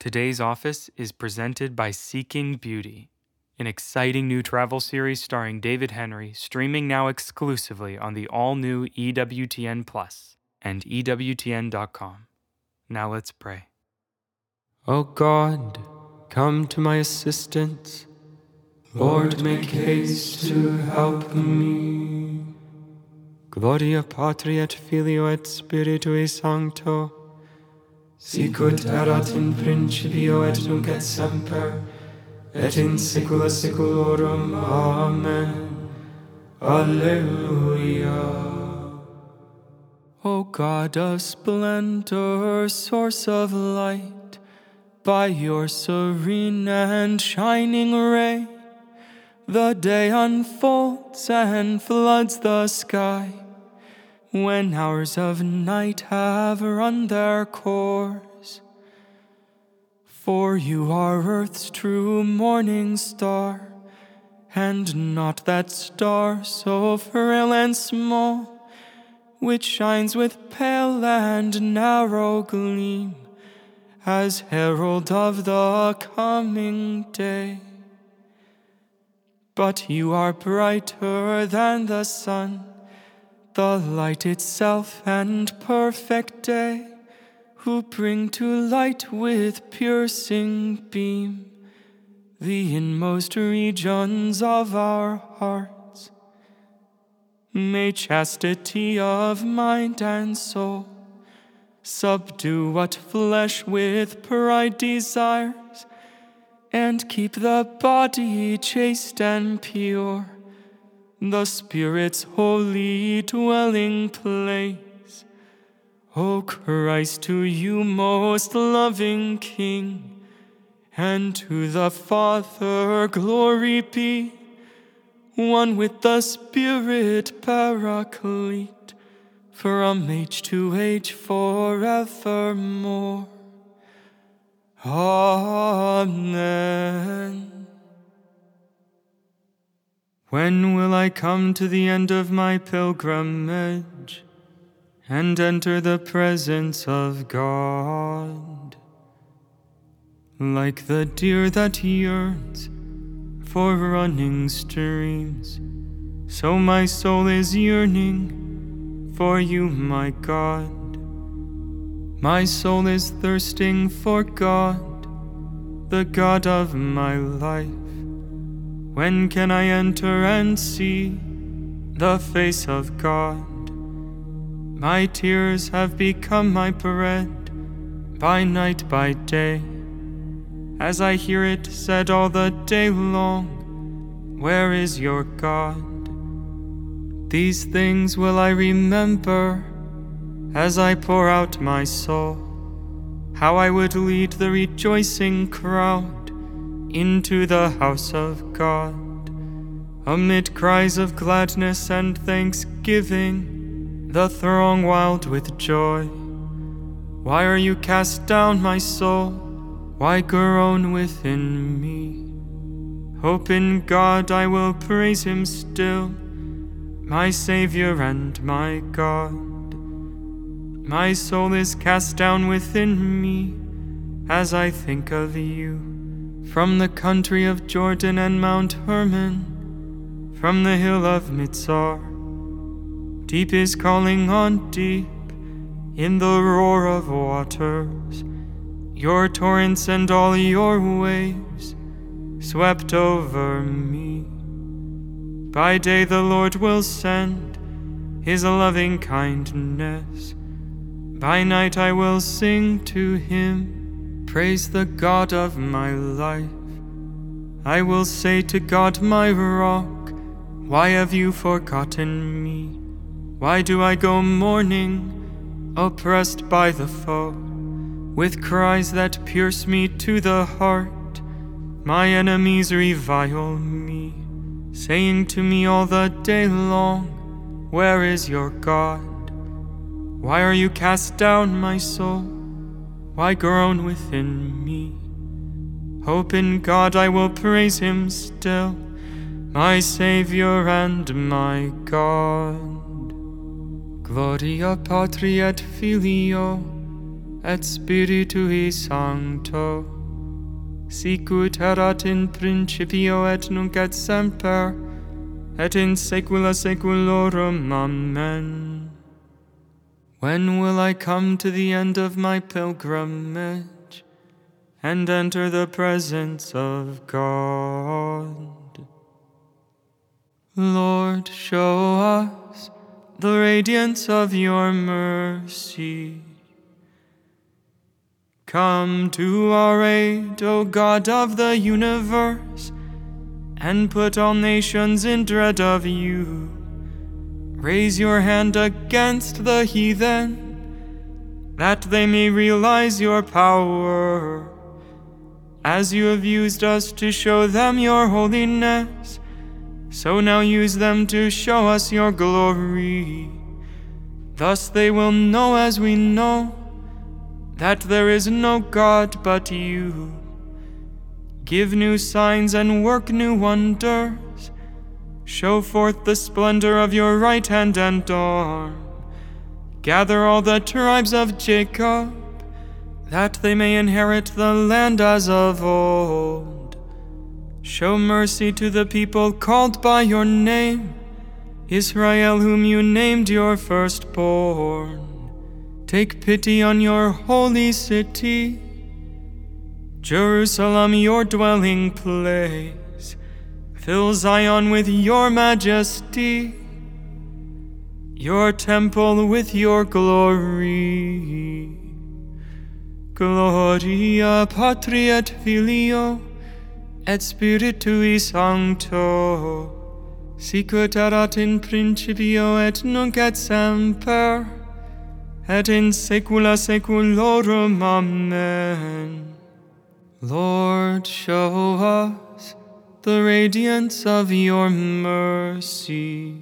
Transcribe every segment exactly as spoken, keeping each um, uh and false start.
Today's office is presented by Seeking Beauty, an exciting new travel series starring David Henry, streaming now exclusively on the all-new E W T N Plus and E W T N dot com. Now let's pray. O God, come to my assistance. Lord, make haste to help me. Gloria Patri et Filio et Spiritui Sancto, sicut erat in principio et nunc et semper, et in saecula saeculorum. Amen. Alleluia. O God of splendor, source of light, by your serene and shining ray, the day unfolds and floods the sky, when hours of night have run their course. For you are earth's true morning star, and not that star so frail and small, which shines with pale and narrow gleam, as herald of the coming day. But you are brighter than the sun, the light itself and perfect day, who bring to light with piercing beam the inmost regions of our hearts. May chastity of mind and soul subdue what flesh with pride desires, and keep the body chaste and pure, the Spirit's holy dwelling place. O Christ, to you most loving King, and to the Father glory be, one with the Spirit Paraclete, from age to age forevermore. Amen. When will I come to the end of my pilgrimage and enter the presence of God? Like the deer that yearns for running streams, so my soul is yearning for you, my God. My soul is thirsting for God, the God of my life. When can I enter and see the face of God? My tears have become my bread, by night, by day, as I hear it said all the day long, where is your God? These things will I remember as I pour out my soul, how I would lead the rejoicing crowd into the house of God, amid cries of gladness and thanksgiving, the throng wild with joy. Why are you cast down, my soul? Why groan within me? Hope in God, I will praise him still, my Savior and my God. My soul is cast down within me as I think of you. From the country of Jordan and Mount Hermon, from the hill of Mitzar, deep is calling on deep in the roar of waters. Your torrents and all your waves swept over me. By day the Lord will send his loving kindness. By night I will sing to him, praise the God of my life. I will say to God, my rock, why have you forgotten me? Why do I go mourning, oppressed by the foe, with cries that pierce me to the heart? My enemies revile me, saying to me all the day long, where is your God? Why are you cast down, my soul? Why groan within me? Hope in God, I will praise him still, my Savior and my God. Gloria Patri et Filio et Spiritui Sancto, sicut erat in principio et nunc et semper, et in saecula saeculorum. Amen. When will I come to the end of my pilgrimage and enter the presence of God? Lord, show us the radiance of your mercy. Come to our aid, O God of the universe, and put all nations in dread of you. Raise your hand against the heathen, that they may realize your power. As you have used us to show them your holiness, so now use them to show us your glory. Thus they will know as we know, that there is no God but you. Give new signs and work new wonders. Show forth the splendor of your right hand and arm. Gather all the tribes of Jacob, that they may inherit the land as of old. Show mercy to the people called by your name, Israel, whom you named your firstborn. Take pity on your holy city, Jerusalem, your dwelling place. Fill Zion with your majesty, your temple with your glory. Gloria Patri et Filio et Spiritui Sancto, sicut erat in principio et nunc et semper, et in saecula saeculorum. Amen. Lord, show us the radiance of your mercy.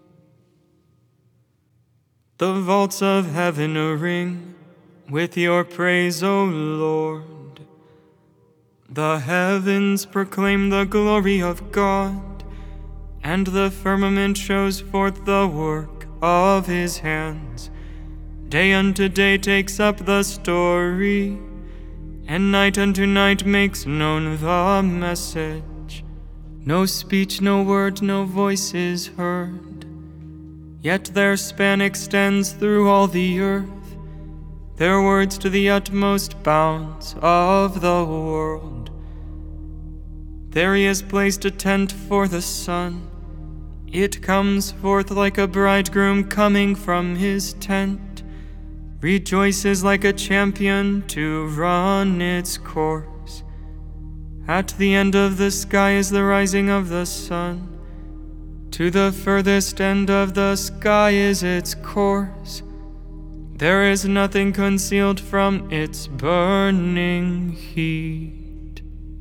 The vaults of heaven ring with your praise, O Lord. The heavens proclaim the glory of God, and the firmament shows forth the work of his hands. Day unto day takes up the story, and night unto night makes known the message. No speech, no word, no voice is heard, yet their span extends through all the earth, their words to the utmost bounds of the world. There he has placed a tent for the sun. It comes forth like a bridegroom coming from his tent, rejoices like a champion to run its course. At the end of the sky is the rising of the sun. To the furthest end of the sky is its course. There is nothing concealed from its burning heat.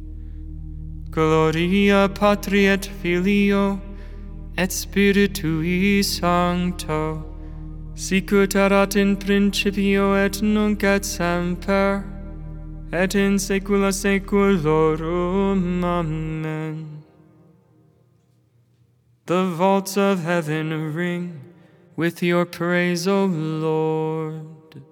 Gloria Patri et Filio et Spiritui Sancto, sicut erat in principio et nunc et semper, et in saecula saeculorum. Amen. The vaults of heaven ring with your praise, O Lord.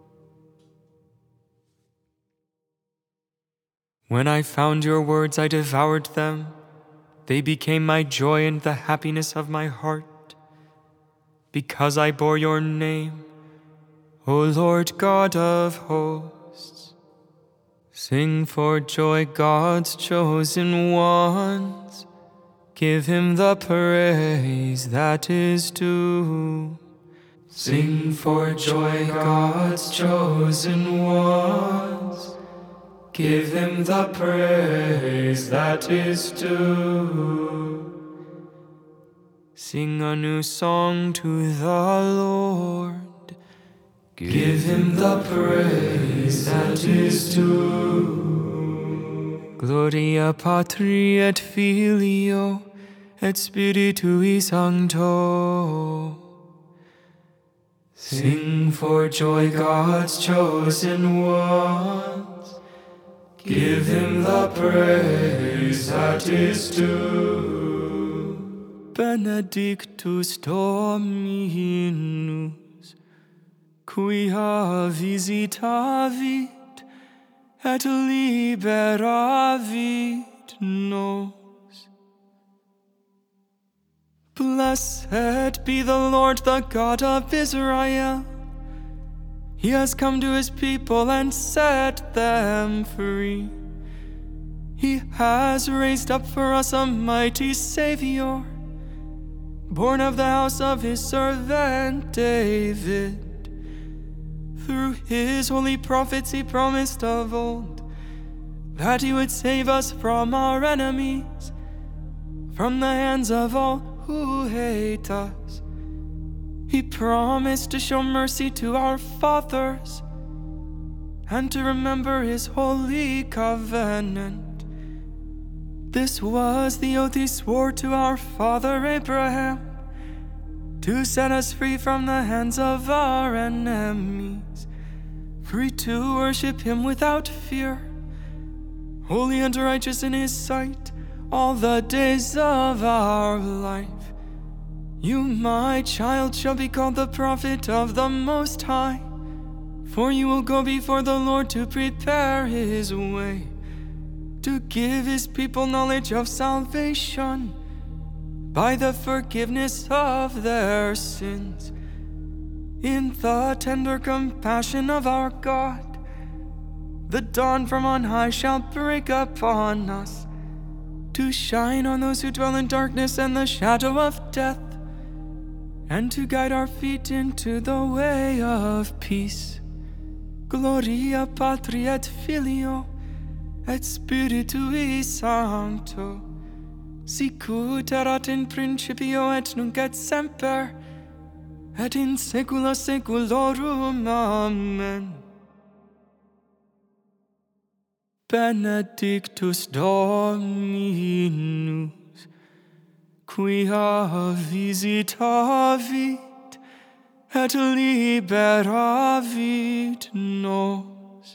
When I found your words, I devoured them. They became my joy and the happiness of my heart, because I bore your name, O Lord God of hosts. Sing for joy, God's chosen ones. Give him the praise that is due. Sing for joy, God's chosen ones. Give him the praise that is due. Sing a new song to the Lord. Give him the praise that is due. Gloria Patri et Filio et Spiritui Sancto. Sing for joy, God's chosen ones. Give him the praise that is due. Benedictus Dominus, quia visitavit et liberavit nos. Blessed be the Lord, the God of Israel. He has come to his people and set them free. He has raised up for us a mighty Savior, born of the house of his servant David. Through his holy prophets he promised of old that he would save us from our enemies, from the hands of all who hate us. He promised to show mercy to our fathers and to remember his holy covenant. This was the oath he swore to our father Abraham, to set us free from the hands of our enemies, free to worship him without fear, holy and righteous in his sight all the days of our life. You, my child, shall be called the prophet of the Most High, for you will go before the Lord to prepare his way, to give his people knowledge of salvation by the forgiveness of their sins. In the tender compassion of our God, the dawn from on high shall break upon us, to shine on those who dwell in darkness and the shadow of death, and to guide our feet into the way of peace. Gloria Patri et Filio et Spiritui Sancto, sicut erat in principio et nunc et semper, et in saecula saeculorum. Amen. Benedictus Dominus, quia visitavit et liberavit nos.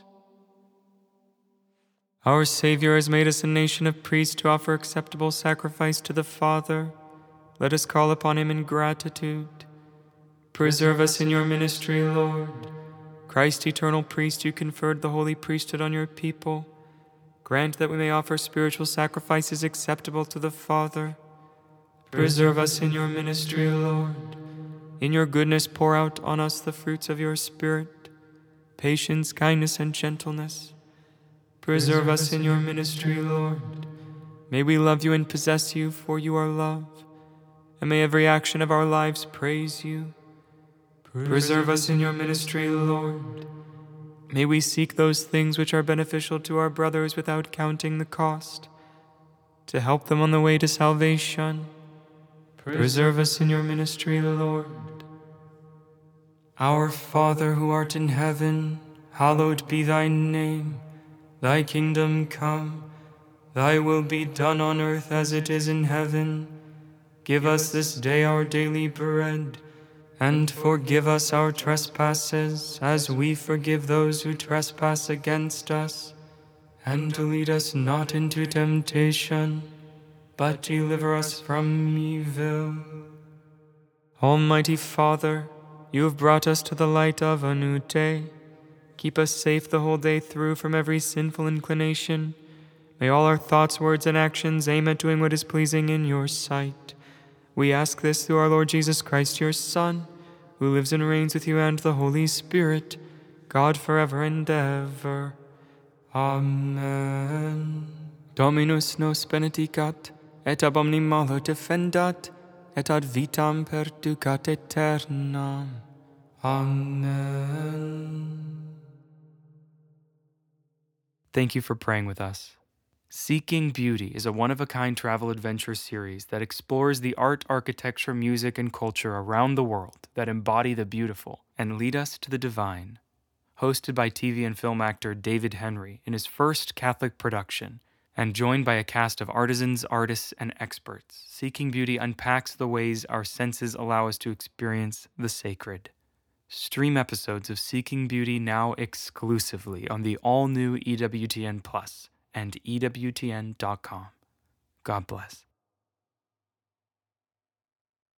Our Savior has made us a nation of priests to offer acceptable sacrifice to the Father. Let us call upon him in gratitude. Preserve us in your ministry, Lord. Christ, eternal priest, you conferred the holy priesthood on your people. Grant that we may offer spiritual sacrifices acceptable to the Father. Preserve us in your ministry, Lord. In your goodness, pour out on us the fruits of your Spirit, patience, kindness, and gentleness. Preserve us in your ministry, Lord. May we love you and possess you, for you are love, and may every action of our lives praise you. Preserve us in your ministry, Lord. May we seek those things which are beneficial to our brothers without counting the cost, to help them on the way to salvation. Preserve us in your ministry, Lord. Our Father who art in heaven, hallowed be thy name. Thy kingdom come, thy will be done on earth as it is in heaven. Give us this day our daily bread, and forgive us our trespasses, as we forgive those who trespass against us. And lead us not into temptation, but deliver us from evil. Almighty Father, you have brought us to the light of a new day. Keep us safe the whole day through from every sinful inclination. May all our thoughts, words, and actions aim at doing what is pleasing in your sight. We ask this through our Lord Jesus Christ, your Son, who lives and reigns with you and the Holy Spirit, God forever and ever. Amen. Dominus nos benedicat, et ab omni malo defendat, et ad vitam perducat aeternam. Amen. Thank you for praying with us. Seeking Beauty is a one-of-a-kind travel adventure series that explores the art, architecture, music, and culture around the world that embody the beautiful and lead us to the divine. Hosted by T V and film actor David Henry in his first Catholic production, and joined by a cast of artisans, artists, and experts, Seeking Beauty unpacks the ways our senses allow us to experience the sacred. Stream episodes of Seeking Beauty now exclusively on the all-new E W T N Plus and E W T N dot com. God bless.